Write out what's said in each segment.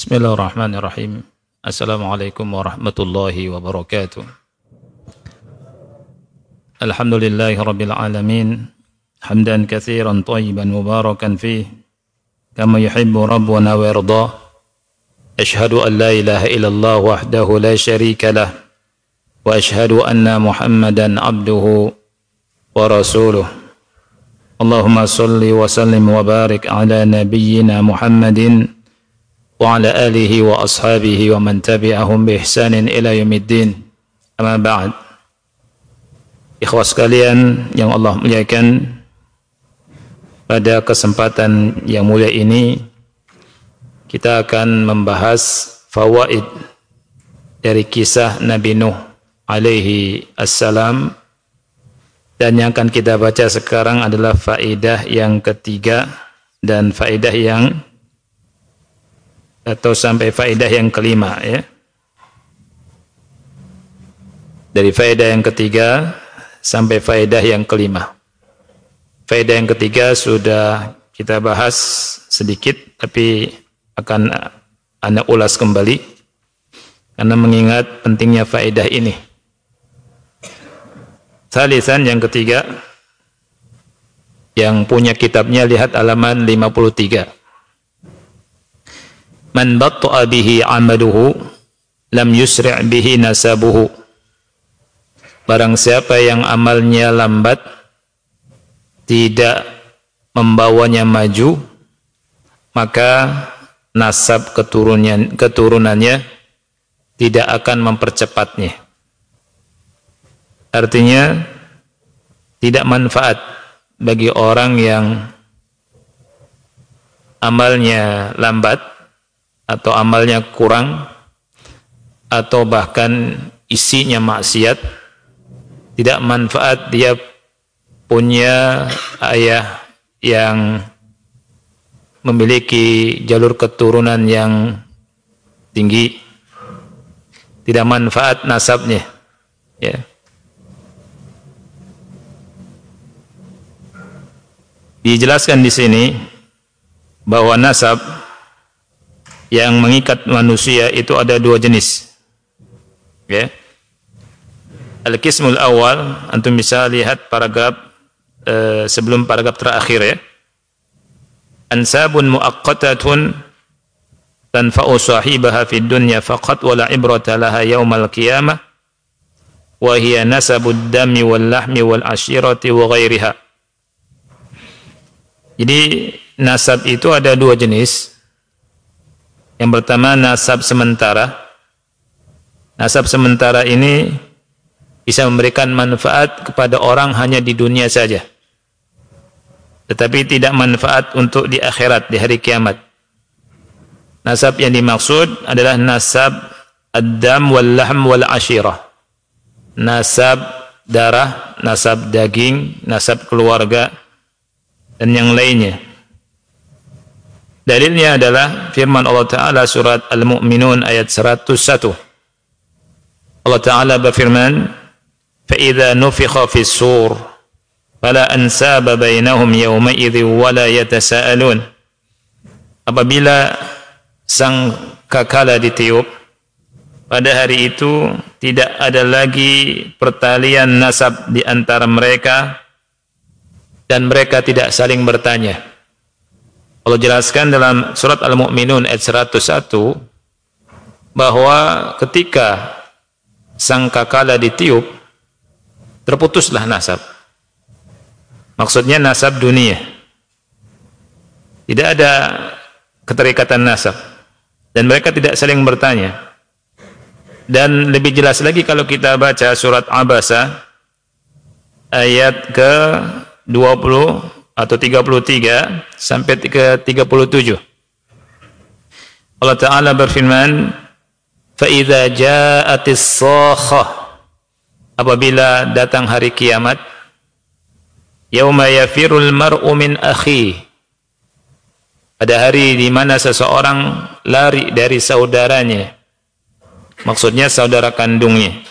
Bismillahirrahmanirrahim. Assalamualaikum warahmatullahi wabarakatuh. Alhamdulillahi rabbil alamin. Hamdan katsiran thayyiban mubarakan fih kama yuhibbu rabbuna wa yarda. Ashhadu an la ilaha illallah wahdahu la syarika lah wa ashhadu anna Muhammadan abduhu wa rasuluh. Allahumma salli wa sallim wa barik ala nabiyyina Muhammadin wa ala alihi wa ashabihi wa man tabi'ahum bi ihsanin ila yaumiddin. Amma ba'd. Ikhwah sekalian yang Allah muliakan, pada kesempatan yang mulia ini kita akan membahas fawaid dari kisah Nabi Nuh alaihi assalam, dan yang akan kita baca sekarang adalah faedah yang ketiga dan faedah yang atau sampai faedah yang kelima, ya. Dari faedah yang ketiga sampai faedah yang kelima. Faedah yang ketiga sudah kita bahas sedikit, tapi akan Anda ulas kembali karena mengingat pentingnya faedah ini. Salisan, yang ketiga, yang punya kitabnya lihat halaman 53. Man batta'a bihi amaluhu lam yusri' bihi nasabuhu. Barang siapa yang amalnya lambat, tidak membawanya maju, maka nasab keturunannya tidak akan mempercepatnya. Artinya tidak manfaat bagi orang yang amalnya lambat atau amalnya kurang atau bahkan isinya maksiat. Tidak manfaat dia punya ayah yang memiliki jalur keturunan yang tinggi. Tidak manfaat nasabnya, ya. Dijelaskan di sini bahwa nasab yang mengikat manusia itu ada dua jenis, ya. Al-qismul awal, antum bisa lihat paragraf sebelum paragraf terakhir, ya. Ansabun muaqqatatun tanfa'u sahibaha fid dunya faqat wa la ibrata laha yaumal qiyamah wa hiya nasabud dami wal lahmi wal ashirati wa ghairiha. Jadi nasab itu ada dua jenis. Yang pertama nasab sementara. Nasab sementara ini bisa memberikan manfaat kepada orang hanya di dunia saja, tetapi tidak manfaat untuk di akhirat, di hari kiamat. Nasab yang dimaksud adalah nasab ad-dam wal lahm wal ashirah. Nasab darah, nasab daging, nasab keluarga, dan yang lainnya. Dalilnya adalah firman Allah Ta'ala surat Al-Mu'minun ayat 101. Allah Ta'ala berfirman, فَإِذَا نُفِخَ فِي الصُّورِ فَلَا أَنْسَابَ بَيْنَهُمْ يَوْمَئِذٍ وَلَا يَتَسَاءَلُونَ. Apabila sang kakala ditiup, pada hari itu tidak ada lagi pertalian nasab di antara mereka dan mereka tidak saling bertanya. Allah jelaskan dalam surat Al-Mu'minun ayat 101 bahwa ketika sang kakala ditiup, terputuslah nasab. Maksudnya nasab dunia. Tidak ada keterikatan nasab dan mereka tidak saling bertanya. Dan lebih jelas lagi kalau kita baca surat Abasa ayat ke 20 atau 33 sampai ke 37. Allah Ta'ala berfirman, فَإِذَا جَاءَتِ الصَّاخَةُ, apabila datang hari kiamat, يَوْمَ يَفِرُّ الْمَرْءُ مِنْ أَخِيهِ, pada hari di mana seseorang lari dari saudaranya, maksudnya saudara kandungnya,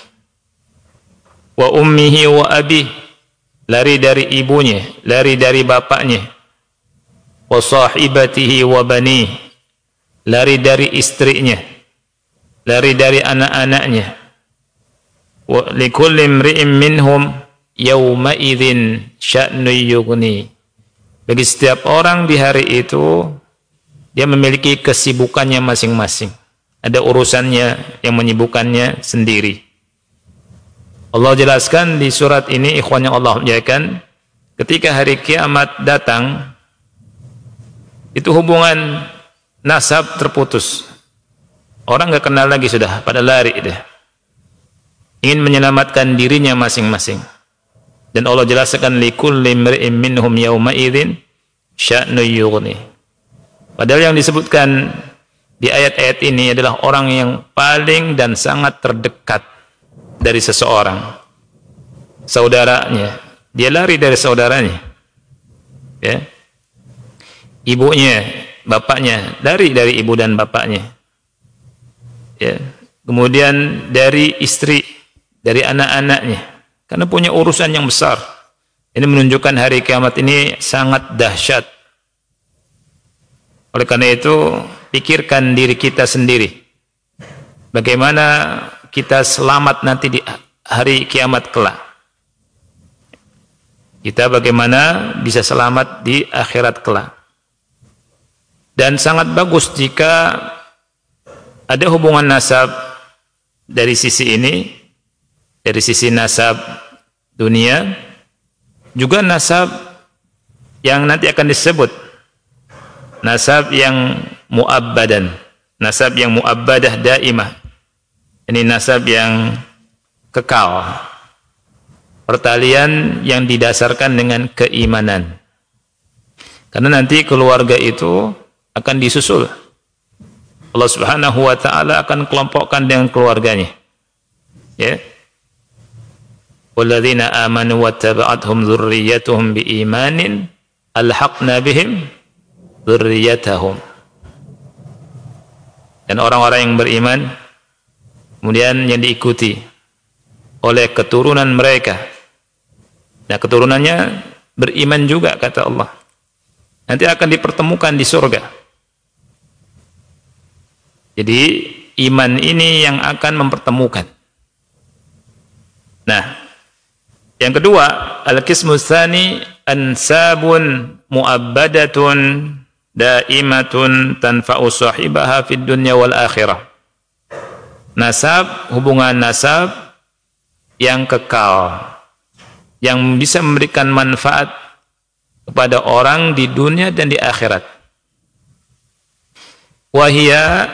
wa ummihi wa abihi, lari dari ibunya, lari dari bapaknya, wa sahibatihi wa bani, lari dari istrinya, lari dari anak-anaknya. Wa likulli imri'in minhum yawma idzin sya'nu yughni. Bagi setiap orang di hari itu, dia memiliki kesibukannya masing-masing. Ada urusannya yang menyibukkannya sendiri. Allah jelaskan di surat ini, ikhwan yang Allah muliakan, ketika hari kiamat datang, itu hubungan nasab terputus. Orang gak kenal lagi sudah, pada lari deh. Ingin menyelamatkan dirinya masing-masing. Dan Allah jelaskan likulli imri'in minhum yawma idzin sya'nu yughni. Padahal yang disebutkan di ayat-ayat ini adalah orang yang paling dan sangat terdekat dari seseorang. Saudaranya, dia lari dari saudaranya. Ya. Ibunya, bapaknya, lari dari ibu dan bapaknya. Ya. Kemudian dari istri, dari anak-anaknya. Karena punya urusan yang besar. Ini menunjukkan hari kiamat ini sangat dahsyat. Oleh karena itu, pikirkan diri kita sendiri. Bagaimana kita selamat nanti di hari kiamat kelak. Kita bagaimana bisa selamat di akhirat kelak. Dan sangat bagus jika ada hubungan nasab dari sisi ini, dari sisi nasab dunia, juga nasab yang nanti akan disebut nasab yang mu'abbadan, nasab yang mu'abbadah daimah. Ini nasab yang kekal, pertalian yang didasarkan dengan keimanan. Karena nanti keluarga itu akan disusul. Allah Subhanahu wa taala akan kelompokkan dengan keluarganya. Ya. Walladzina amanu wattaba'athum dzurriyyatuhum biimanin alhaqna bihim dzurriyyatahum. Dan orang-orang yang beriman kemudian yang diikuti oleh keturunan mereka. Nah, keturunannya beriman juga kata Allah. Nanti akan dipertemukan di surga. Jadi iman ini yang akan mempertemukan. Nah, yang kedua, al-qismu tsani ansabun mu'abbadatun daimatun tanfa'u sahibaha fid dunya wal akhirah. Nasab, hubungan nasab yang kekal, yang bisa memberikan manfaat kepada orang di dunia dan di akhirat. Wahia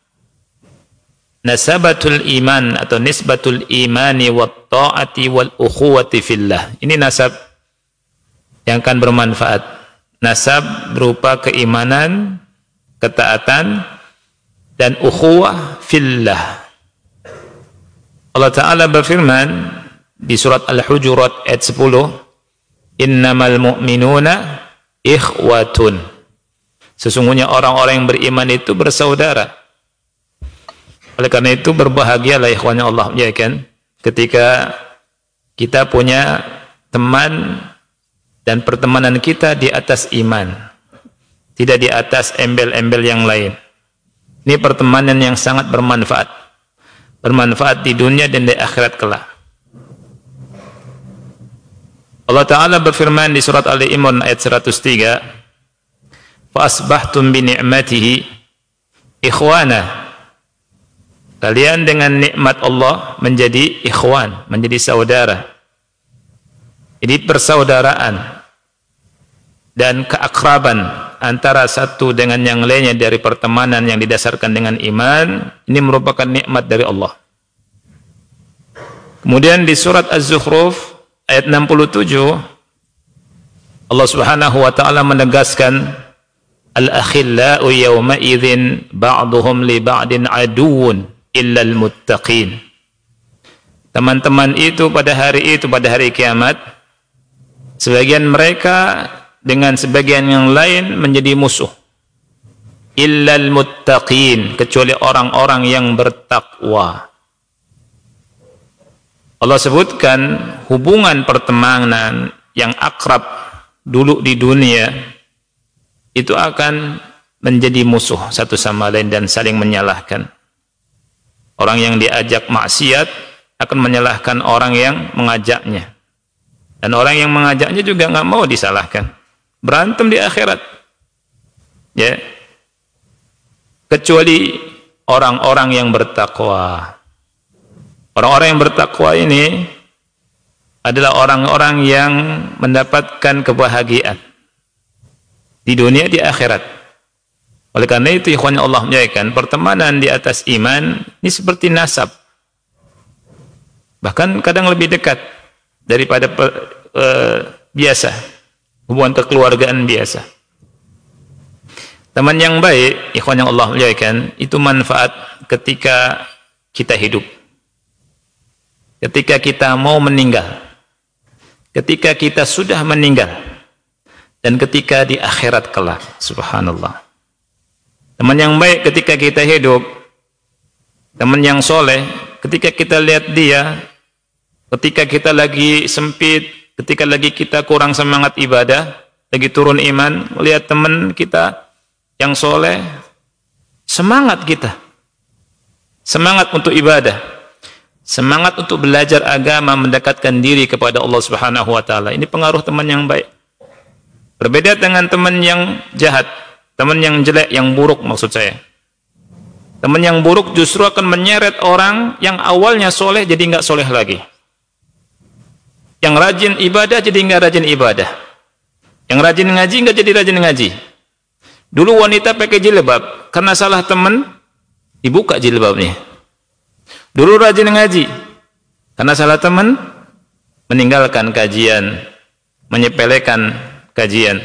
nasabatul iman atau nisbatul imani wat ta'ati wal ukhuwati fillah. Ini nasab yang akan bermanfaat. Nasab berupa keimanan, ketaatan, dan ukhuwah fillah. Allah Ta'ala berfirman di surat Al-Hujurat ayat 10, innamal mu'minuna ikhwatun. Sesungguhnya orang-orang yang beriman itu bersaudara. Oleh karena itu berbahagialah ikhwan yang Allah muliakan ketika kita punya teman dan pertemanan kita di atas iman, tidak di atas embel-embel yang lain. Ini pertemanan yang sangat bermanfaat, bermanfaat di dunia dan di akhirat kelak. Allah Ta'ala berfirman di surat Ali Imran ayat 103, fa asbahtum bi ni'matihi ikhwana. Kalian dengan nikmat Allah menjadi ikhwan, menjadi saudara. Jadi persaudaraan dan keakraban antara satu dengan yang lainnya dari pertemanan yang didasarkan dengan iman, ini merupakan nikmat dari Allah. Kemudian di surat Az-Zukhruf ayat 67, Allah Subhanahu wa taala menegaskan al-akhillau yawma idzin ba'duhum li ba'din aduwwun illal muttaqin. Teman-teman itu pada hari kiamat, sebagian mereka dengan sebagian yang lain menjadi musuh. Illal muttaqin, kecuali orang-orang yang bertakwa. Allah sebutkan hubungan pertemanan yang akrab dulu di dunia itu akan menjadi musuh satu sama lain dan saling menyalahkan. Orang yang diajak maksiat akan menyalahkan orang yang mengajaknya. Dan orang yang mengajaknya juga nggak mau disalahkan. Berantem di akhirat. Ya. Kecuali orang-orang yang bertakwa. Orang-orang yang bertakwa ini adalah orang-orang yang mendapatkan kebahagiaan di dunia, di akhirat. Oleh karena itu, ikhwan Allah muliakan, pertemanan di atas iman ini seperti nasab. Bahkan kadang lebih dekat daripada biasa, hubungan kekeluargaan biasa. Teman yang baik, ikhwan yang Allah muliakan, itu manfaat ketika kita hidup. Ketika kita mau meninggal. Ketika kita sudah meninggal. Dan ketika di akhirat kelak. Subhanallah. Teman yang baik ketika kita hidup. Teman yang soleh, ketika kita lihat dia, ketika kita lagi sempit, ketika lagi kita kurang semangat ibadah, lagi turun iman, melihat teman kita yang soleh, semangat kita. Semangat untuk ibadah. Semangat untuk belajar agama, mendekatkan diri kepada Allah Subhanahu wa taala. Ini pengaruh teman yang baik. Berbeda dengan teman yang jahat, teman yang jelek, yang buruk maksud saya. Teman yang buruk justru akan menyeret orang yang awalnya soleh jadi nggak soleh lagi. Yang rajin ibadah jadi nggak rajin ibadah. Yang rajin ngaji nggak jadi rajin ngaji. Dulu wanita pakai jilbab, karena salah teman dibuka jilbabnya. Dulu rajin ngaji, karena salah teman meninggalkan kajian, menyepelekan kajian.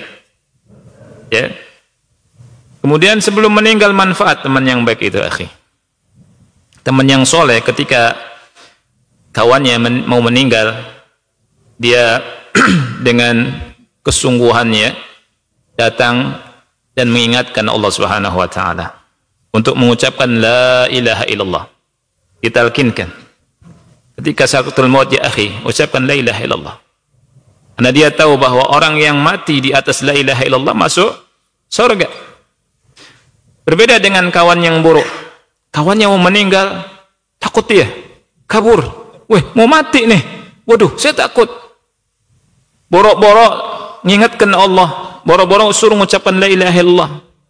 Ya. Kemudian sebelum meninggal manfaat teman yang baik itu, akhi. Teman yang soleh ketika kawannya mau meninggal, dia dengan kesungguhannya datang dan mengingatkan Allah Subhanahu wa taala untuk mengucapkan la ilaha illallah. Ditalkinkan. Ketika sakaratul maut, ya akhi, ucapkan la ilaha illallah. Karena dia tahu bahwa orang yang mati di atas la ilaha illallah masuk surga. Berbeda dengan kawan yang buruk. Kawannya mau meninggal, takut dia, kabur. Weh, mau mati nih. Waduh, saya takut. Borok-borok ngingatkan Allah, borok-borok suruh mengucapkan la ilaha illallah.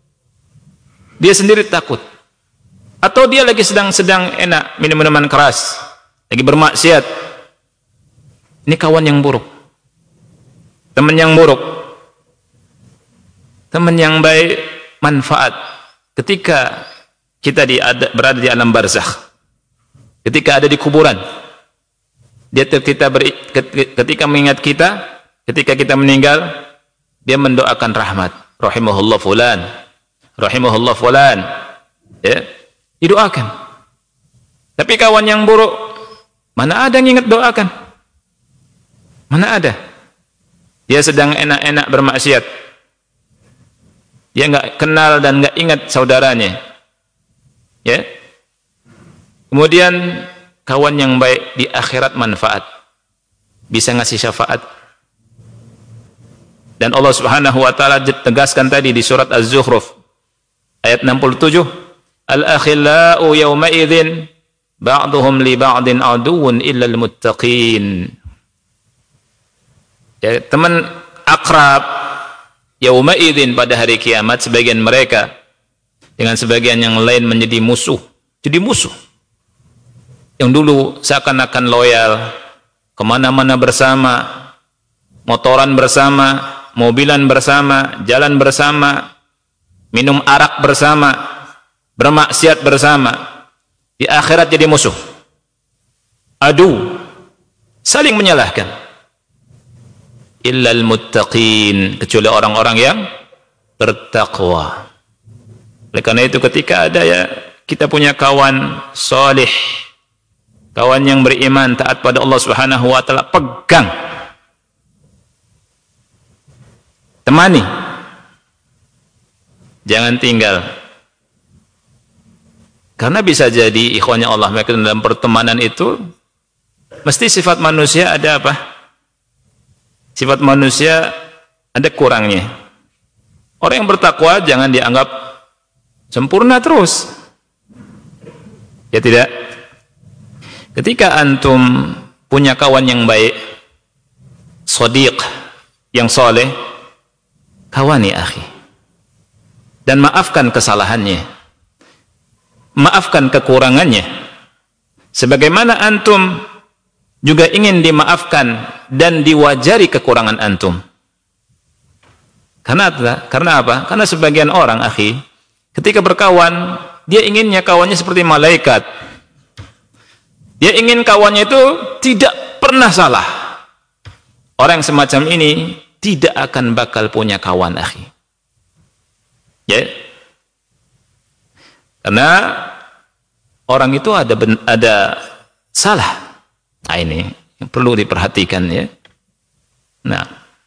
Dia sendiri takut. Atau dia lagi sedang enak minum minuman keras, lagi bermaksiat. Ini kawan yang buruk. Teman yang buruk. Teman yang baik manfaat ketika kita berada di alam barzakh. Ketika ada di kuburan. Dia ketika mengingat kita, ketika kita meninggal, dia mendoakan rahmat. Rahimahullah fulan. Rahimahullah fulan. Ya. Didoakan. Tapi kawan yang buruk, mana ada yang ingat doakan? Mana ada? Dia sedang enak-enak bermaksiat. Dia nggak kenal dan nggak ingat saudaranya. Ya. Kemudian kawan yang baik di akhirat manfaat. Bisa ngasih syafaat. Dan Allah Subhanahu wa taala tegaskan tadi di surat Az-Zukhruf ayat 67. Al-akhillau yawma idzin ba'duhum li ba'din aduwwun illa al-muttaqin. Ya, teman akrab yawma idzin pada hari kiamat, sebagian mereka dengan sebagian yang lain menjadi musuh. Jadi musuh. Yang dulu seakan-akan loyal, kemana-mana bersama, motoran bersama, mobilan bersama, jalan bersama, minum arak bersama, bermaksiat bersama, di akhirat jadi musuh. Adu, saling menyalahkan. Illal muttaqin, kecuali orang-orang yang bertakwa. Oleh karena itu ketika ada kita punya kawan salih, kawan yang beriman, taat pada Allah Subhanahu wa taala, pegang. Temani. Jangan tinggal. Karena bisa jadi ikhwannya Allah dalam pertemanan itu mesti sifat manusia ada apa? Sifat manusia ada kurangnya. Orang yang bertakwa jangan dianggap sempurna terus. Ya tidak? Ketika antum punya kawan yang baik, shadiq yang soleh, kawani akhi. Dan maafkan kesalahannya. Maafkan kekurangannya. Sebagaimana antum juga ingin dimaafkan dan diwajari kekurangan antum. Karena apa? Karena sebagian orang, akhi, ketika berkawan, dia inginnya kawannya seperti malaikat. Dia ingin kawannya itu tidak pernah salah. Orang yang semacam ini tidak akan bakal punya kawan, akhi. Ya. Karena orang itu ada salah. Nah, ini yang perlu diperhatikan, ya. Nah,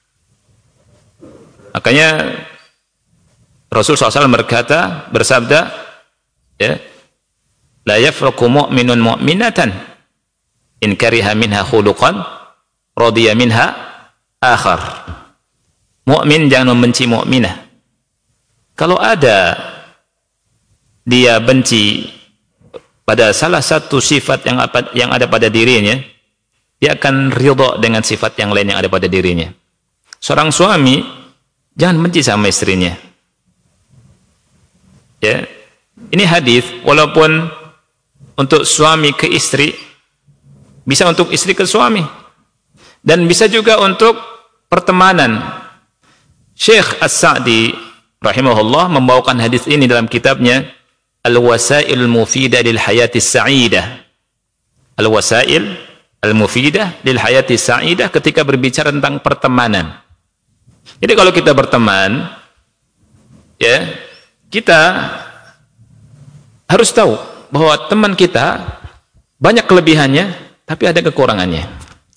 makanya Rasul SAW bersabda, ya, la yafruqu mu'minun mu'minatan in kariha minha khuluqan radiya minha akhar. Mukmin jangan membenci mukminah. Kalau ada dia benci pada salah satu sifat yang ada pada dirinya, dia akan ridha dengan sifat yang lain yang ada pada dirinya. Seorang suami jangan benci sama istrinya. Ya. Ini hadis, walaupun untuk suami ke istri, bisa untuk istri ke suami, dan bisa juga untuk pertemanan. Syekh As-Sa'di rahimahullah membawakan hadis ini dalam kitabnya Al-Wasail Mufidah lil Hayati Sa'idah. Al-Wasail Al-Mufidah lil Hayati Sa'idah, ketika berbicara tentang pertemanan. Jadi kalau kita berteman, ya, kita harus tahu bahwa teman kita banyak kelebihannya, tapi ada kekurangannya.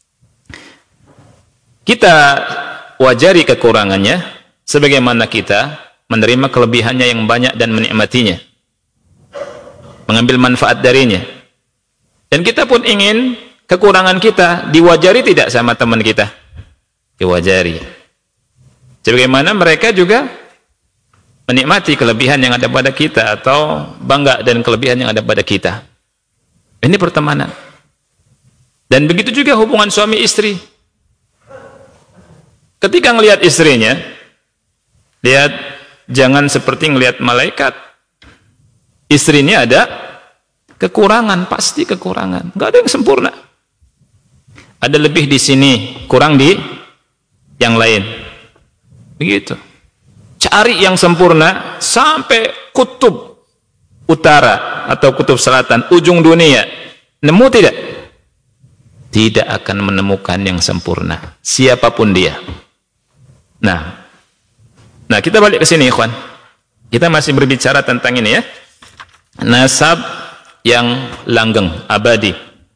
Kita wajari kekurangannya sebagaimana kita menerima kelebihannya yang banyak dan menikmatinya, mengambil manfaat darinya. Dan kita pun ingin kekurangan kita diwajari tidak sama teman kita? Diwajari. Sebagaimana mereka juga menikmati kelebihan yang ada pada kita, atau bangga dan kelebihan yang ada pada kita. Ini pertemanan. Dan begitu juga hubungan suami istri. Ketika melihat istrinya, lihat, jangan seperti melihat malaikat. Istrinya ada kekurangan, pasti kekurangan. Enggak ada yang sempurna. Ada lebih di sini, kurang di yang lain. Begitu. Cari yang sempurna sampai kutub utara atau kutub selatan, ujung dunia. Nemu tidak? Tidak akan menemukan yang sempurna, siapapun dia. Nah, kita balik ke sini, ikhwan. Kita masih berbicara tentang ini, ya. Nasab yang langgeng, abadi.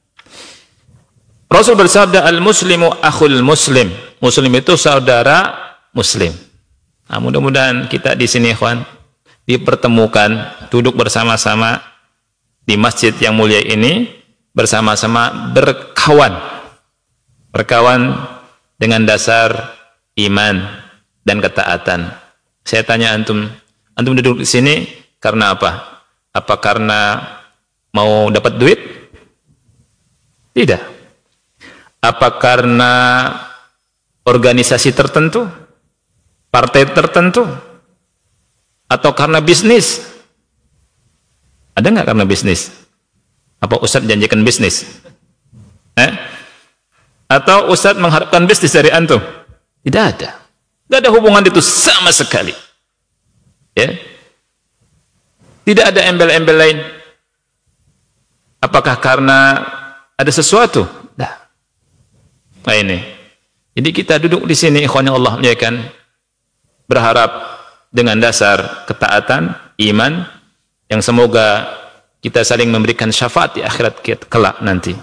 Rasul bersabda, al-muslimu akhul muslim. Muslim itu saudara muslim. Nah, mudah-mudahan kita di sini, ikhwan, dipertemukan, duduk bersama-sama di masjid yang mulia ini, bersama-sama berkawan dengan dasar iman dan ketaatan. Saya tanya antum duduk di sini karena apa? Apa karena mau dapat duit? Tidak. Apa karena organisasi tertentu? Partai tertentu? Atau karena bisnis? Ada nggak karena bisnis? Apa Ustadz janjikan bisnis? Atau Ustadz mengharapkan bisnis dari antum? Tidak ada. Tidak ada hubungan itu sama sekali. Ya. Tidak ada embel-embel lain. Apakah karena ada sesuatu? Nah, ini. Jadi kita duduk di sini, ikhwan yang Allah muliakan, berharap dengan dasar ketaatan, iman, yang semoga kita saling memberikan syafaat di akhirat kelak nanti.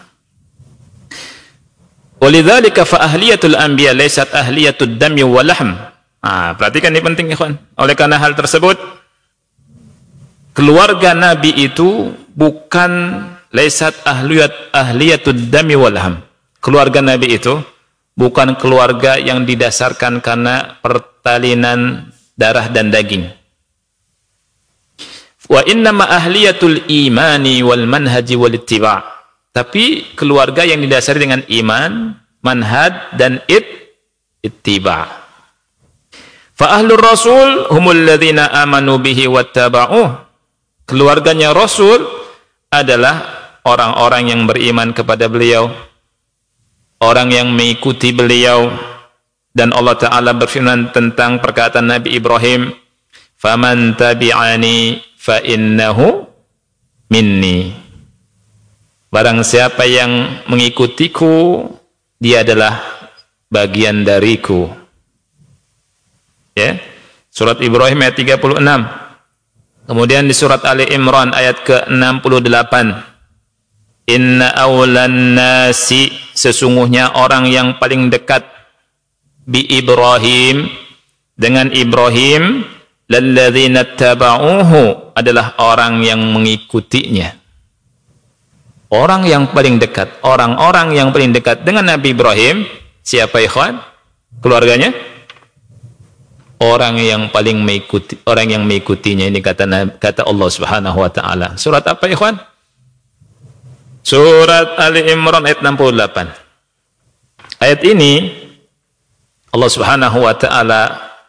Walidzalika fa ahliyatul anbiya laysat ahliyatud dami wal lahm. Perhatikan ini penting, ikhwan. Oleh karena hal tersebut, keluarga Nabi itu bukan laysat ahliyatud dami wal lahm. Keluarga Nabi itu bukan keluarga yang didasarkan karena pertalinan darah dan daging. Wa innama ahliyatul imani wal manhaji wal ittiba'. Tapi keluarga yang didasari dengan iman, manhaj dan ittiba'. Fa ahlur rasul humul ladzina amanu bihi wattaba'uh. Keluarganya Rasul adalah orang-orang yang beriman kepada beliau, orang yang mengikuti beliau. Dan Allah Ta'ala berfirman tentang perkataan Nabi Ibrahim, faman tabi'ani fa innahu minni. Barang siapa yang mengikutiku, dia adalah bagian dariku. Ya. Surat Ibrahim ayat 36. Kemudian di surat Ali Imran ayat ke-68. Inna awlan nasi, sesungguhnya orang yang paling dekat bi Ibrahim, dengan Ibrahim, lalladzina taba'uhu, adalah orang yang mengikutinya. Orang yang paling dekat, orang-orang yang paling dekat dengan Nabi Ibrahim, siapa ikhwan? Keluarganya? Orang yang paling mengikuti, orang yang mengikutinya. Ini kata Allah Subhanahu wa taala. Surat apa ikhwan? Surat Ali Imran ayat 68. Ayat ini Allah Subhanahu wa taala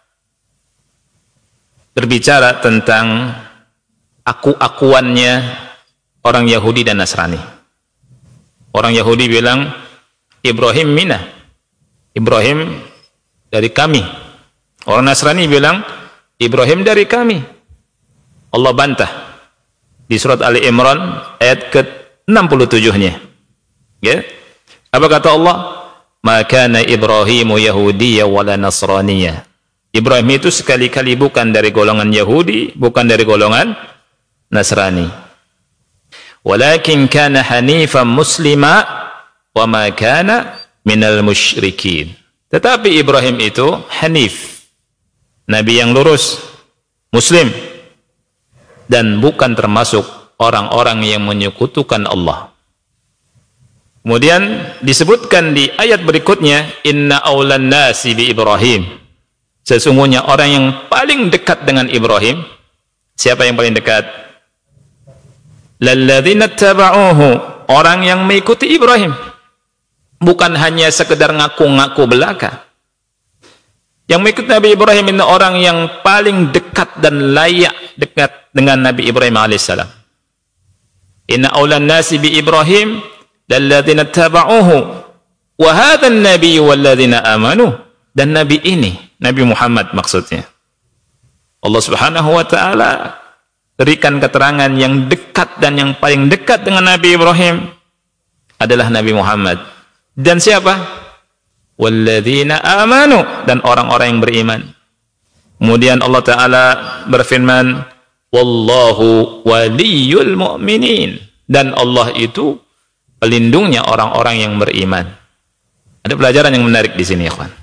berbicara tentang aku-akuannya orang Yahudi dan Nasrani. Orang Yahudi bilang Ibrahim minna, Ibrahim dari kami. Orang Nasrani bilang Ibrahim dari kami. Allah bantah di surat Ali Imran ayat ke-67-nya. Ya. Apa kata Allah? Ma kana Ibrahimu yahudiyya wala nasraniyya. Ibrahim itu sekali-kali bukan dari golongan Yahudi, bukan dari golongan Nasrani. Walakin kana hanifan muslima wa ma kana minal musyrikin. Tetapi Ibrahim itu hanif, nabi yang lurus, muslim, dan bukan termasuk orang-orang yang menyekutukan Allah. Kemudian disebutkan di ayat berikutnya, inna awlan nasi bi Ibrahim. Sesungguhnya orang yang paling dekat dengan Ibrahim, siapa yang paling dekat? Lalladzina taba'uhu, orang yang mengikuti Ibrahim. Bukan hanya sekedar ngaku-ngaku belaka. Yang mengikuti Nabi Ibrahim ini orang yang paling dekat dan layak dekat dengan Nabi Ibrahim alaihissalam. Inna awlan nasi bi Ibrahim lalladzina taba'uhu wa hadha an-nabiy walladzina amanu. Dan nabi ini, Nabi Muhammad maksudnya. Allah Subhanahu wa taala berikan keterangan yang dekat dan yang paling dekat dengan Nabi Ibrahim adalah Nabi Muhammad. Dan siapa? Walladzina amanu, dan orang-orang yang beriman. Kemudian Allah Ta'ala berfirman, wallahu waliyul mu'minin, dan Allah itu pelindungnya orang-orang yang beriman. Ada pelajaran yang menarik di sini, ya kawan.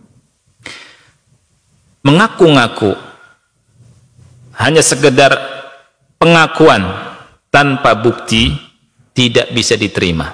Mengaku-ngaku hanya sekedar pengakuan tanpa bukti tidak bisa diterima.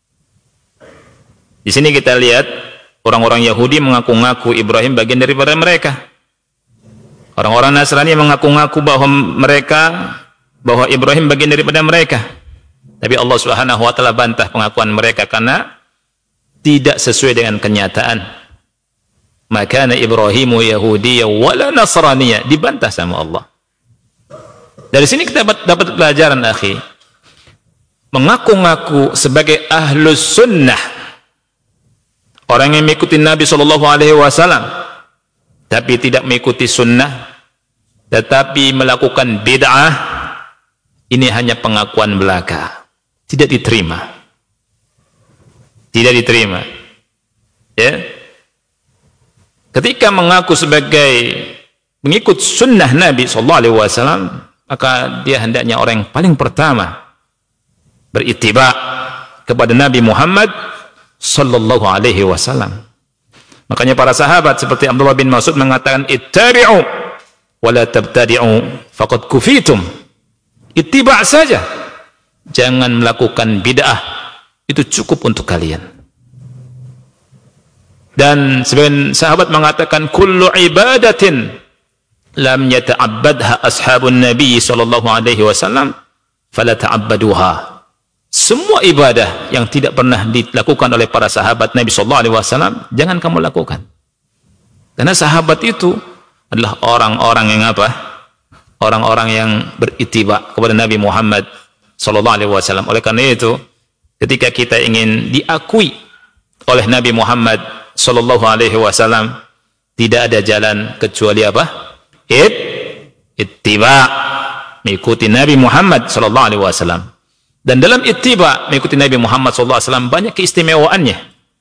Di sini kita lihat orang-orang Yahudi mengaku-ngaku Ibrahim bagian daripada mereka. Orang-orang Nasrani mengaku-ngaku bahwa Ibrahim bagian daripada mereka. Tapi Allah Subhanahu wa taala bantah pengakuan mereka karena tidak sesuai dengan kenyataan. Maka Ibrahimu Yahudiyya wala Nasraniyya, dibantah sama Allah. Dari sini kita dapat pelajaran, akhi. Mengaku-ngaku sebagai ahlus sunnah, orang yang mengikuti Nabi SAW, tapi tidak mengikuti sunnah, tetapi melakukan bid'ah, ini hanya pengakuan belaka. Tidak diterima. Tidak diterima. Ya. Ketika mengaku sebagai mengikut sunnah Nabi SAW, maka dia hendaknya orang yang paling pertama berittiba kepada Nabi Muhammad sallallahu alaihi wasallam. Makanya para sahabat seperti Abdullah bin Mas'ud mengatakan ittabi'u wa la tabtadi'u faqad kufitum. Ittiba' saja, jangan melakukan bid'ah, itu cukup untuk kalian. Dan sebagian sahabat mengatakan kullu ibadatin lam yata'abbadha ashabun nabi sallallahu alaihi wasallam fala ta'abbaduha. Semua ibadah yang tidak pernah dilakukan oleh para sahabat Nabi sallallahu alaihi wasallam jangan kamu lakukan. Karena sahabat itu adalah orang-orang yang apa? Orang-orang yang berittiba kepada Nabi Muhammad sallallahu alaihi wasallam. Oleh karena itu, ketika kita ingin diakui oleh Nabi Muhammad sallallahu alaihi wasallam, tidak ada jalan kecuali apa? Ittiba, mengikuti Nabi Muhammad sallallahu alaihi wasallam. Dan dalam ittiba, mengikuti Nabi Muhammad sallallahu alaihi wasallam banyak keistimewaannya.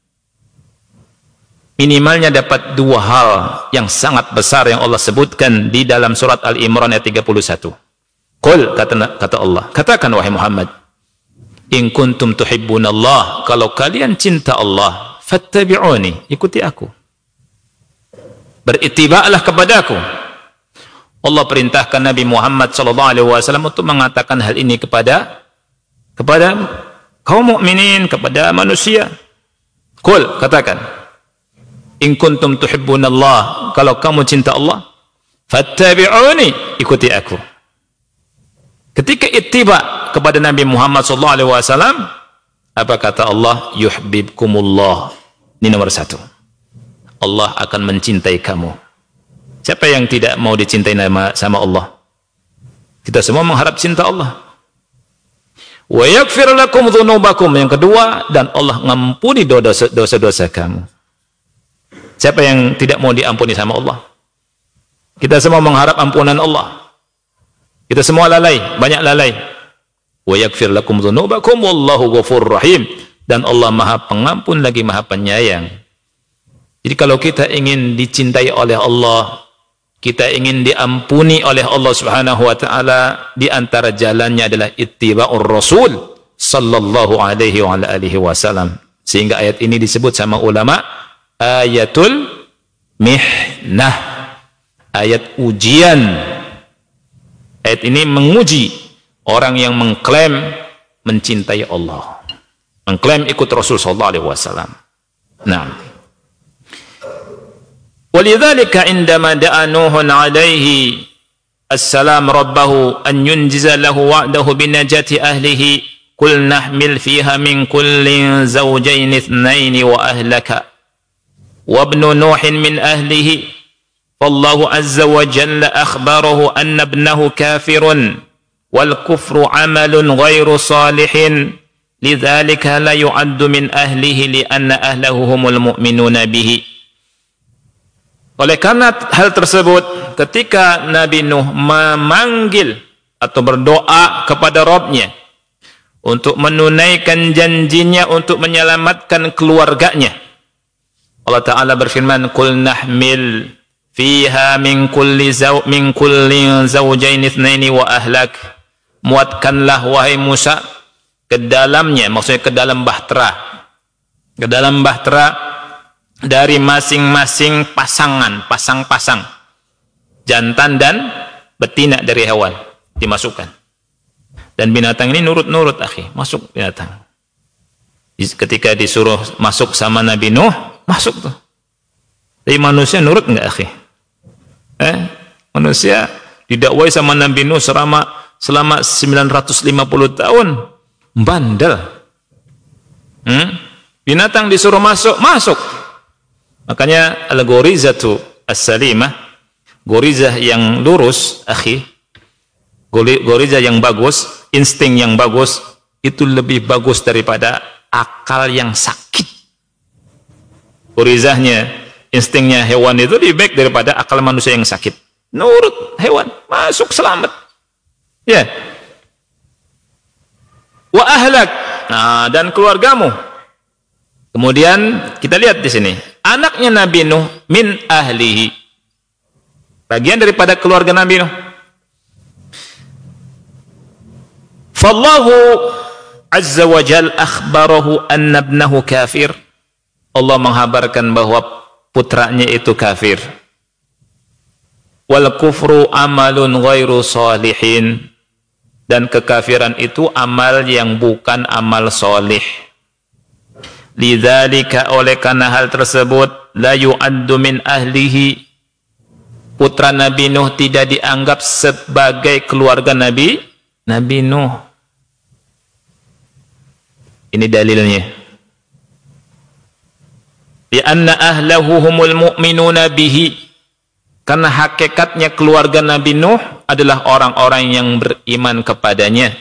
Minimalnya dapat dua hal yang sangat besar yang Allah sebutkan di dalam surat Al-Imran ayat 31. Qul, kata Allah, katakan wahai Muhammad, in kuntum tuhibbunallah, kalau kalian cinta Allah, fattabi'uni, ikuti aku. Beritiba'lah kepadaku. Allah perintahkan Nabi Muhammad sallallahu alaihi wasallam untuk mengatakan hal ini kepada kaum mukminin, kepada manusia. Qul, katakan, in kuntum tuhibbunallah, kalau kamu cinta Allah, fattabi'uni, ikuti aku. Ketika ittiba kepada Nabi Muhammad sallallahu alaihi wasallam, apa kata Allah? Yuhibbukumullah. Ini nomor satu. Allah akan mencintai kamu. Siapa yang tidak mau dicintai sama Allah? Kita semua mengharap cinta Allah. Wa yaghfir lakum dzunubakum. Yang kedua, dan Allah mengampuni dosa-dosa kamu. Siapa yang tidak mau diampuni sama Allah? Kita semua mengharap ampunan Allah. Kita semua lalai, banyak lalai. Wa yaghfir lakum dzunubakum wallahu ghafurur rahim. Dan Allah Maha Pengampun lagi Maha Penyayang. Jadi kalau kita ingin dicintai oleh Allah, kita ingin diampuni oleh Allah Subhanahu wa taala, di antara jalannya adalah ittiba'ur Rasul sallallahu alaihi wa alihi wasallam. Sehingga ayat ini disebut sama ulama ayatul mihnah, ayat ujian. Ayat ini menguji orang yang mengklaim mencintai Allah, mengklaim ikut Rasul sallallahu alaihi wasallam. Nah, walidzalika indama da'a Nuhun alaihi assalam rabbahu an yunjiza lahu wa'dahu binajati ahlihi qul nahmil fiha min kullin zawjayn ithnain wa ahlaka wa ibnu nuhin min ahlihi fallahu azza wa jalla akhbarahu anna ibnahu kafirun wal kufru amalun ghairu salihin lidzalika la yu'addu min ahlihi li anna ahlahu humul mu'minuna bihi. Oleh karena hal tersebut, ketika Nabi Nuh memanggil atau berdoa kepada Rabb-Nya untuk menunaikan janjinya untuk menyelamatkan keluarganya, Allah Ta'ala berfirman, Qul nahmil fiha min kullin zawjayn itsnaini wa ahlak. Muatkanlah wahai Musa ke dalamnya, maksudnya ke dalam bahtera dari masing-masing pasangan, pasang-pasang, jantan dan betina dari hewan dimasukkan. Dan binatang ini nurut-nurut, akhi, masuk binatang. Ketika disuruh masuk sama Nabi Nuh, masuk tuh. Tapi manusia nurut enggak, akhi? Manusia didakwai sama Nabi Nuh selama 950 tahun, bandel. Binatang disuruh masuk, masuk. Makanya al-ghorizatu as-salimah, gorizah yang lurus, akhi, gorizah yang bagus, insting yang bagus, itu lebih bagus daripada akal yang sakit. Gorizahnya, instingnya hewan itu lebih baik daripada akal manusia yang sakit. Nurut hewan, masuk selamat. Ya. Wa ahlak, nah, dan keluargamu. Kemudian kita lihat di sini, anaknya Nabi Nuh min ahlihi, bagian daripada keluarga Nabi Nuh. Fallahu azza wa jal akhbarahu anna ibnahu kafir. Allah menghabarkan bahwa putranya itu kafir. Wal kufru amalun ghairu salihin, dan kekafiran itu amal yang bukan amal solih. Lidzalika, oleh karena hal tersebut, la yu'addu min ahlihi, putra Nabi Nuh tidak dianggap sebagai keluarga Nabi Nuh. Ini dalilnya. Lianna ahlahu humul mu'minuna bihi. Karena hakikatnya keluarga Nabi Nuh adalah orang-orang yang beriman kepadanya.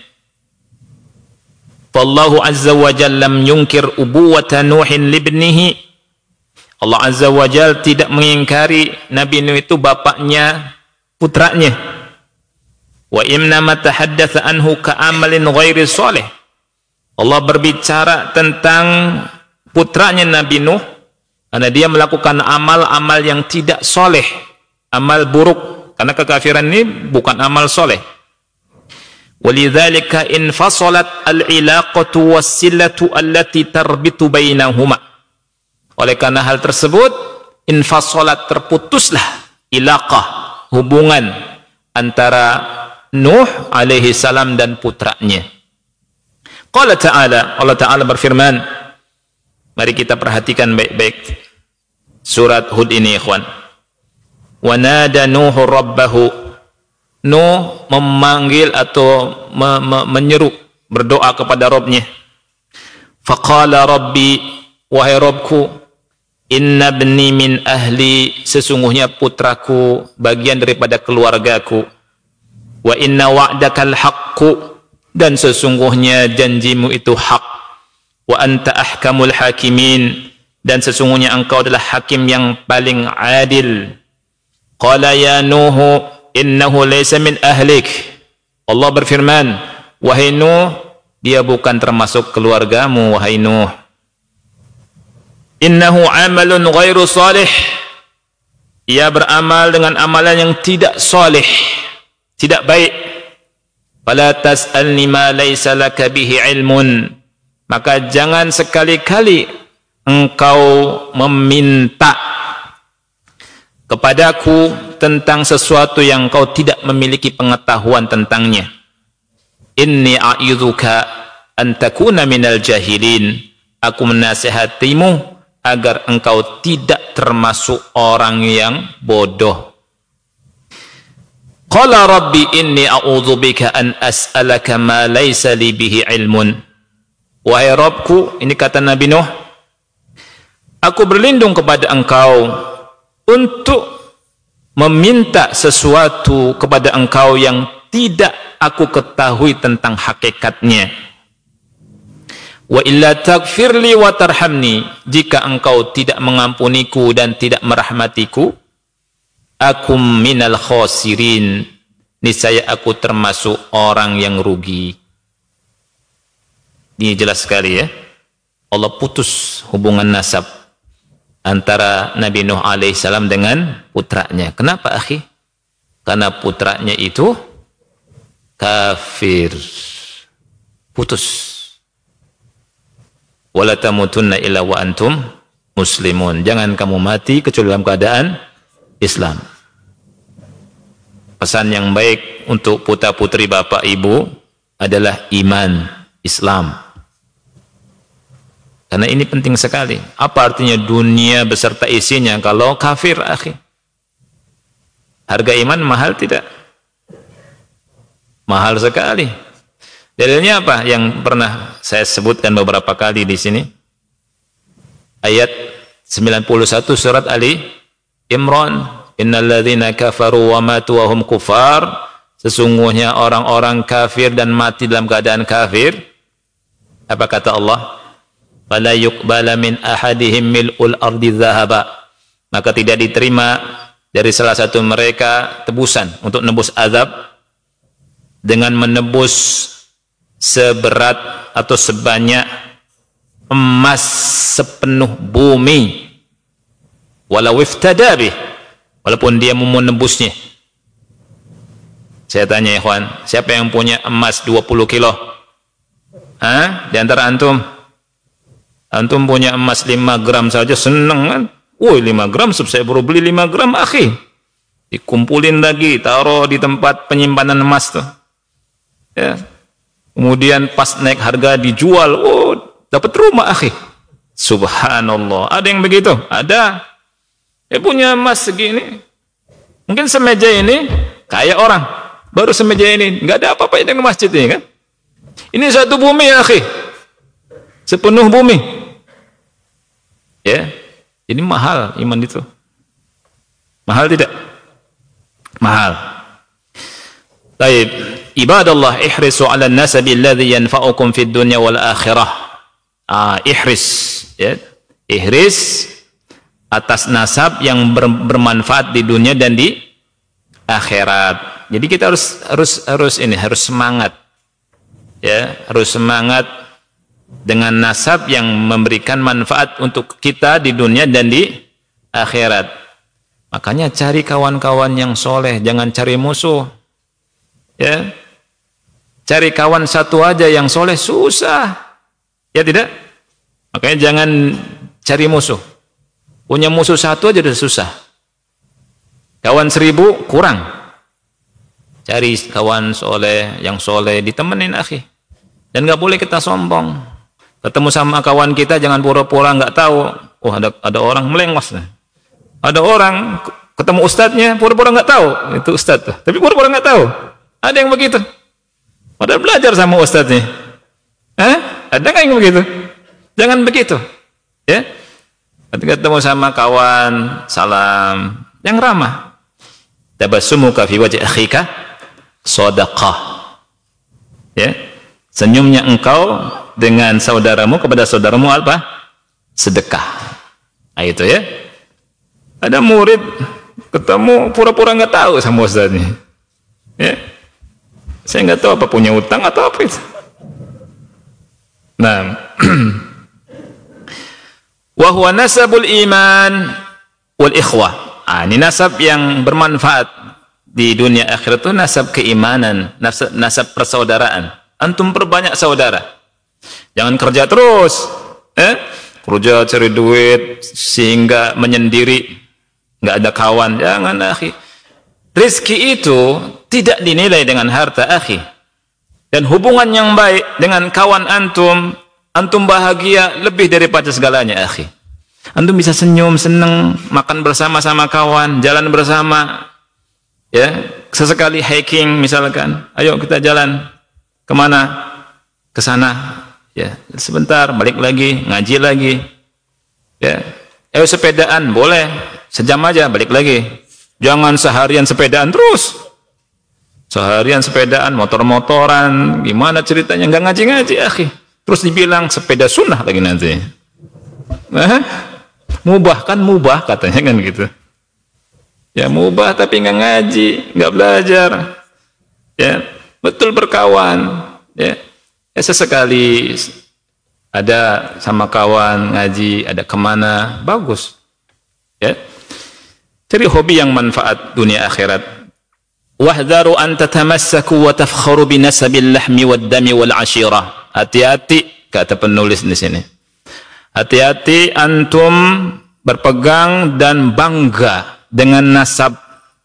Wallahu azza wa jalla lam yunkir ubuwata Nuhin libnihi. Allah azza wa jalla tidak mengingkari Nabi Nuh itu bapaknya putranya. Wa innama tahaddatsa anhu ka'amalin ghairi shalih. Allah berbicara tentang putranya Nabi Nuh karena dia melakukan amal-amal yang tidak soleh, amal buruk, karena kekafiran ini bukan amal soleh. Walidzalika infasalat al-ilaqatu was-silatu allati tarbitu bainahuma. Oleh karena hal tersebut, infasalat, terputuslah ilaqah, hubungan antara Nuh alaihi salam dan putranya. Qala ta'ala, Allah Ta'ala berfirman, mari kita perhatikan baik-baik surat Hud ini, ikhwan. Wa nada Nuhu rabbahu. Nuh memanggil atau menyeru, berdoa kepada Rabbnya. Faqala rabbi, wahai Rabbku, inna ibni min ahli, sesungguhnya putraku bagian daripada keluargaku. Wa inna wa'dakal haqqu, dan sesungguhnya janjimu itu hak. Wa anta ahkamul hakimin, dan sesungguhnya engkau adalah hakim yang paling adil. Qala ya Nuhu innahu laysa min ahlik. Allah berfirman, wahai Nuh, dia bukan termasuk keluargamu, wahai Nuh. Innahu amalun ghairu salih. Ia beramal dengan amalan yang tidak salih, tidak baik. Fala tas'alni ma laysa laka bihi ilmun. Maka jangan sekali-kali engkau meminta kepadaku tentang sesuatu yang engkau tidak memiliki pengetahuan tentangnya. Inni a'idzuka an takuna minal jahilin. Aku menasihatimu agar engkau tidak termasuk orang yang bodoh. Qala rabbi inni a'udzubika an as'alaka ma laysa li bihi ilmun. Wahai Rabbku, ini kata Nabi Nuh, aku berlindung kepada engkau untuk meminta sesuatu kepada engkau yang tidak aku ketahui tentang hakikatnya. Wa illa taghfirli wa tarhamni, jika engkau tidak mengampuniku dan tidak merahmatiku, akum minal khosirin, niscaya aku termasuk orang yang rugi. Ini jelas sekali ya. Allah putus hubungan nasab antara Nabi Nuh alaihissalam dengan putranya. Kenapa akhi? Karena putranya itu kafir. Putus. Wala tamutunna illa wa antum muslimun. Jangan kamu mati kecuali dalam keadaan Islam. Pesan yang baik untuk putra-putri bapak ibu adalah iman Islam. Karena ini penting sekali. Apa artinya dunia beserta isinya kalau kafir, akhi? Harga iman mahal tidak? Mahal sekali. Dalilnya apa? Yang pernah saya sebutkan beberapa kali di sini. Ayat 91 surat Ali Imran. Innal ladzina kafaru wa matu wa hum kufar, sesungguhnya orang-orang kafir dan mati dalam keadaan kafir. Apa kata Allah? Fala yuqbala min ahadihim mil'ul ardi dhahaba, maka tidak diterima dari salah satu mereka tebusan untuk nebus azab dengan menebus seberat atau sebanyak emas sepenuh bumi, walau iftada bih, walaupun dia mau menembusnya. Saya tanya ikhwan, siapa yang punya emas 20 kilo? Di antara antum? Antum punya emas 5 gram saja seneng kan? Woi, 5 gram, saya baru beli 5 gram, akhi. Dikumpulin lagi, taruh di tempat penyimpanan emas tuh. Ya. Kemudian pas naik harga dijual, dapat rumah, akhi. Subhanallah. Ada yang begitu? Ada. Punya emas segini. Mungkin semeja ini kayak orang, baru semeja ini, nggak ada apa-apa dengan masjid ini kan? Ini satu bumi ya akhi, sepenuh bumi. Ya, ini mahal iman itu. Mahal tidak? Mahal. Baik, ibadallah, ihrisu 'ala an-nasabi alladhi yanfa'ukum fid dunya wal akhirah. Ihris, ya. Ihris atas nasab yang bermanfaat di dunia dan di akhirat. Jadi kita harus semangat. Ya, harus semangat dengan nasab yang memberikan manfaat untuk kita di dunia dan di akhirat. Makanya cari kawan-kawan yang soleh, jangan cari musuh. Ya, cari kawan satu aja yang soleh susah. Ya tidak? Makanya jangan cari musuh. Punya musuh satu aja udah susah. Kawan 1000 kurang. Cari kawan soleh, yang soleh, ditemenin akhi. Dan nggak boleh kita sombong. Ketemu sama kawan kita jangan pura-pura nggak tahu. Oh ada orang melengos. Ada orang ketemu ustadznya pura-pura nggak tahu itu ustadz tuh. Tapi pura-pura nggak tahu. Ada yang begitu. Padahal belajar sama ustadznya. Ada nggak yang begitu? Jangan begitu. Ya. Ketika ketemu sama kawan, salam yang ramah. Tabassumuka fi wajhi akhika shadaqah. Ya. Senyumnya engkau dengan saudaramu kepada saudaramu apa? Sedekah. Nah, itu ya. Ada murid ketemu pura-pura nggak tahu sama ustadznya. Ya. Saya nggak tahu apa punya utang atau apa itu. Nah, wa huwa nasabul iman wal ikhwah. Ini nasab yang bermanfaat di dunia akhirat itu nasab keimanan, nasab persaudaraan. Antum perbanyak saudara. Jangan kerja terus, kerja cari duit sehingga menyendiri, nggak ada kawan. Jangan akhi. Rizki itu tidak dinilai dengan harta akhi. Dan hubungan yang baik dengan kawan antum bahagia lebih daripada segalanya akhi. Antum bisa senyum, senang, makan bersama-sama kawan, jalan bersama, ya, sesekali hiking misalkan, ayo kita jalan kemana? Ke sana, ya, sebentar, balik lagi, ngaji lagi, ya, ayo sepedaan, boleh, sejam aja, balik lagi, jangan seharian sepedaan terus, seharian sepedaan, motor-motoran, gimana ceritanya, nggak ngaji-ngaji, akhi, terus dibilang sepeda sunnah lagi nanti, mubah kan mubah katanya kan gitu. Ya mubah tapi nggak ngaji, nggak belajar. Ya, betul berkawan. Ya, sesekali ada sama kawan ngaji, ada kemana, bagus. Ya, cari hobi yang manfaat dunia akhirat. Wahdharu an tatamassaku wa tafkharu bi nasabil lahmi wad dami wal ashirah. Hati-hati kata penulis di sini. Hati-hati antum berpegang dan bangga dengan nasab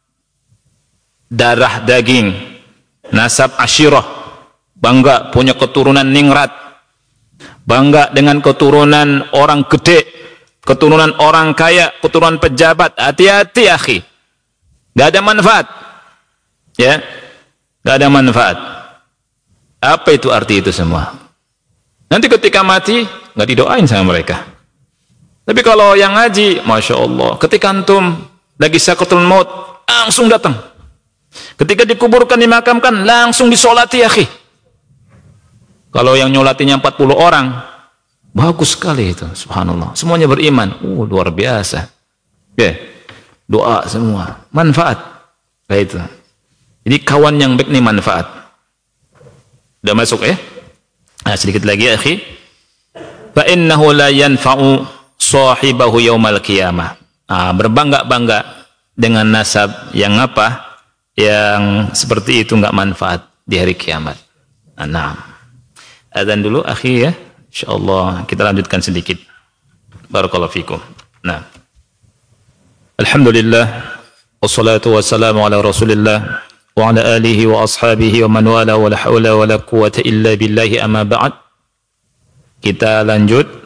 darah daging, nasab ashirah, bangga punya keturunan ningrat, bangga dengan keturunan orang gede, keturunan orang kaya, keturunan pejabat. Hati-hati akhi, gak ada manfaat, ya, gak ada manfaat. Apa itu arti itu semua? Nanti ketika mati gak didoain sama mereka. Tapi kalau yang ngaji, masya Allah, ketika antum lagi sakratul maut, langsung datang. Ketika dikuburkan, dimakamkan, langsung disolati, akhi. Kalau yang nyolatinya 40 orang, bagus sekali itu, subhanallah. Semuanya beriman, luar biasa. Ya, doa semua, manfaat. Kayak itu. Jadi kawan yang baik ini manfaat. Udah masuk ya? Nah, sedikit lagi, akhi. Fa innahu la yanfa'u sahibahu yaumal qiyamah. Berbangga-bangga dengan nasab yang apa? Yang seperti itu enggak manfaat di hari kiamat. Nah, adzan dulu akhi ya. Insyaallah kita lanjutkan sedikit. Barakallahu fikum. Nah. Alhamdulillah wassalatu wassalamu ala Rasulillah wa ala alihi wa ashabihi wa man wala wa la haula wa la quwwata illa billahi amma ba'd. Kita lanjut.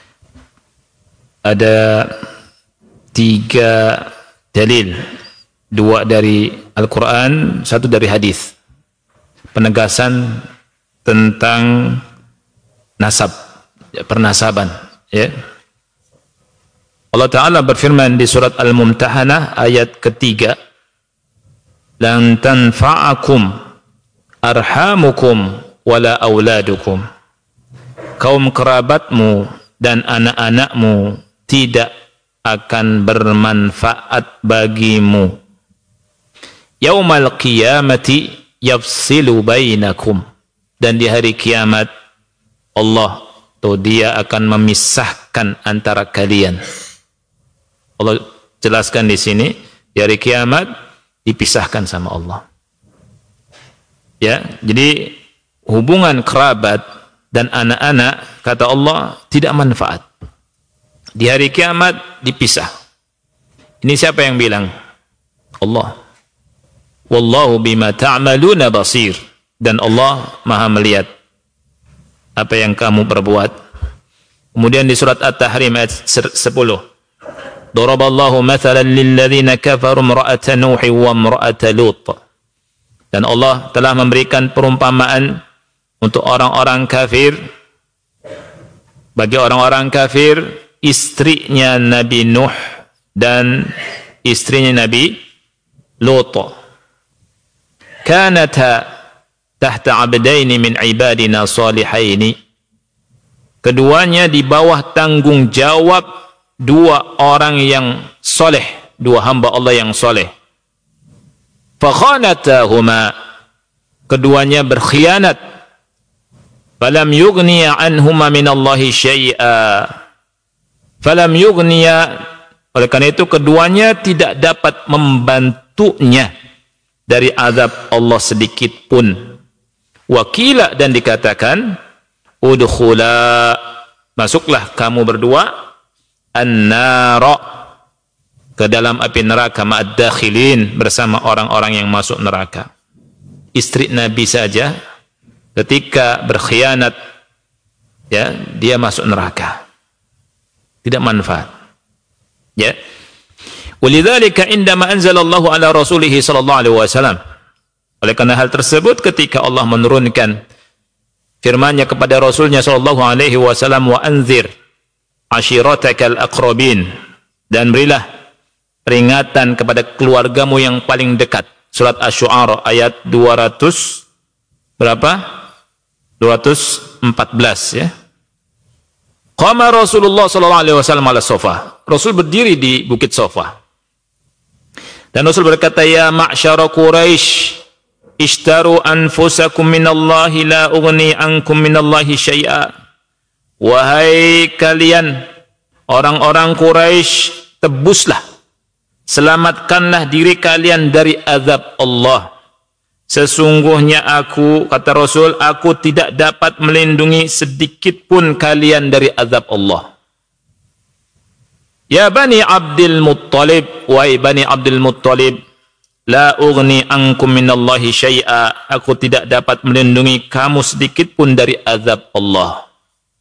Ada 3 dalil 2 dari Al-Quran, 1 dari hadis. Penegasan tentang nasab, pernasaban. Ya. Allah Ta'ala berfirman di surat Al-Mumtahanah ayat ketiga, lan tanfa'akum arhamukum wala auladukum. Kaum kerabatmu dan anak-anakmu tidak akan bermanfaat bagimu. Yaumal qiyamati yafsilu bainakum. Dan di hari kiamat Allah atau dia akan memisahkan antara kalian. Allah jelaskan di sini, di hari kiamat dipisahkan sama Allah. Ya, jadi hubungan kerabat dan anak-anak, kata Allah, tidak manfaat. Di hari kiamat dipisah. Ini siapa yang bilang? Allah. Wallahu bima ta'maluna basir. Dan Allah Maha melihat apa yang kamu perbuat. Kemudian di surat At-Tahrim ayat 10. Daraballahu mathalan lilladzina kafaru imra'ata Nuh wa imra'ata Lut. Dan Allah telah memberikan perumpamaan untuk orang-orang kafir. Bagi orang-orang kafir, istrinya Nabi Nuh dan istrinya Nabi Lut. Kanata tahta abdaini min ibadina salihaini. Keduanya di bawah tanggung jawab 2 orang yang soleh, 2 hamba Allah yang soleh. Fakhanatahuma, keduanya berkhianat. Falam yughniya anhuma minallahi syai'a. Falam yughniya, oleh karena itu keduanya tidak dapat membantunya dari azab Allah sedikit pun. Wakila, dan dikatakan, udkhula, masuklah kamu berdua, an-nara, ke dalam api neraka, ma'ad-dakhilin, bersama orang-orang yang masuk neraka. Istri Nabi saja ketika berkhianat, ya, dia masuk neraka. Tidak manfaat. Ya. Walidzalika indama anzalallahu ala rasulih sallallahu alaihi wasallam. Oleh karena hal tersebut, ketika Allah menurunkan firman-Nya kepada Rasulnya sallallahu alaihi wasallam, wa anzir ashiratakal aqrabin, dan berilah peringatan kepada keluargamu yang paling dekat. Surat Asy-Syu'ara ayat 200 berapa? 214, ya. Qama Rasulullah sallallahu alaihi wasallam ala Safa. Rasul berdiri di Bukit Safa. Dan Rasul berkata, ya ma'syara Quraisy, ishtaru anfusakum minallahi la ughni ankum minallahi syai'a. Wahai kalian orang-orang Quraisy, tebuslah, selamatkanlah diri kalian dari azab Allah. Sesungguhnya aku, kata Rasul, aku tidak dapat melindungi sedikit pun kalian dari azab Allah. Ya Bani Abdul Muttalib, wahai Bani Abdul Muttalib, la ughni ankum minallahi syai'a, aku tidak dapat melindungi kamu sedikit pun dari azab Allah.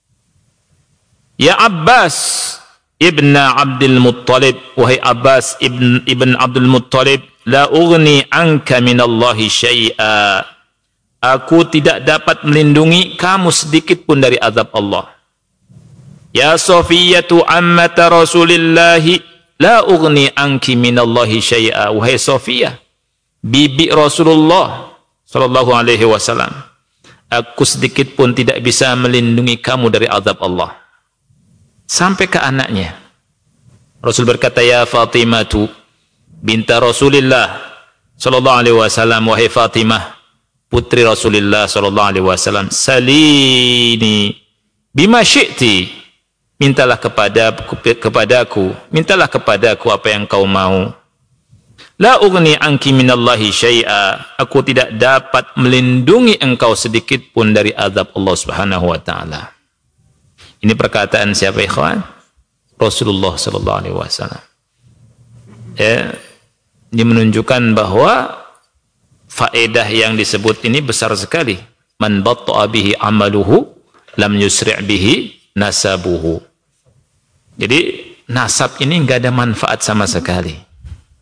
Ya Abbas ibn Abdul Muttalib, wahai Abbas ibn Abdul Muttalib, la ughni anka minallahi syai'a, aku tidak dapat melindungi kamu sedikit pun dari azab Allah. Ya Safiyatu ammata Rasulillahi, la ughni anki minallahi syai'a, wahai Safiyah, bibi Rasulullah sallallahu alaihi wasallam, aku sedikit pun tidak bisa melindungi kamu dari azab Allah. Sampai ke anaknya. Rasul berkata, ya Fatimatu binta Rasulillah sallallahu alaihi wasallam, wahai Fatimah putri Rasulullah sallallahu alaihi wasallam, salini bima syi'ti, mintalah kepadaku, mintalah kepadaku apa yang kau mau. La ughni anki minallahi syai'a, aku tidak dapat melindungi engkau sedikit pun dari azab Allah Subhanahu wa taala. Ini perkataan siapa, ikhwan? Rasulullah sallallahu alaihi wasallam. Ya, ini menunjukkan bahwa faedah yang disebut ini besar sekali. Man batta'a bihi amaluhu lam yusri' bihi nasabuhu. Jadi nasab ini enggak ada manfaat sama sekali.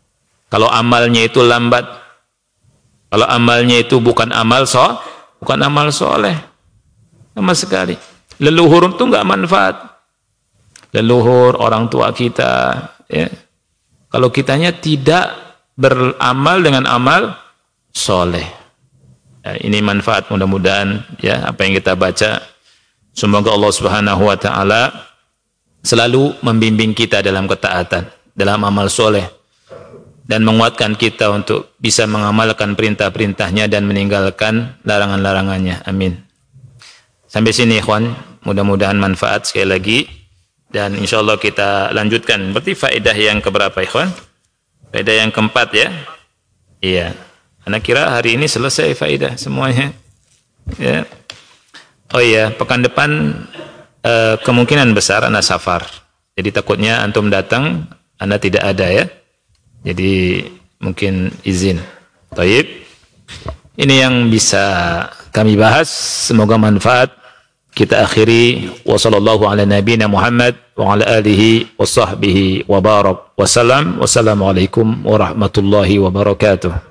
Kalau amalnya itu lambat, kalau amalnya itu bukan amal soleh, sama sekali. Leluhur itu nggak manfaat. Leluhur, orang tua kita, ya. Kalau kitanya tidak beramal dengan amal soleh. Ya, ini manfaat mudah-mudahan ya apa yang kita baca. Semoga Allah Subhanahu wa taala selalu membimbing kita dalam ketaatan, dalam amal soleh, dan menguatkan kita untuk bisa mengamalkan perintah-perintahnya dan meninggalkan larangan-larangannya. Amin. Sampai sini ikhwan, mudah-mudahan manfaat sekali lagi. Dan insyaallah kita lanjutkan. Berarti faedah yang keberapa ikhwan? Faedah yang keempat ya? Iya. Anak kira hari ini selesai faedah semuanya. Ya. Oh iya, pekan depan kemungkinan besar anak safar. Jadi takutnya antum datang, anda tidak ada ya. Jadi mungkin izin. Baik. Ini yang bisa kami bahas. Semoga manfaat. Kita akhiri wa sallallahu ala nabiyina Muhammad wa ala alihi wa sahbihi wa barak wa salam. Wassalamualaikum warahmatullahi wabarakatuh.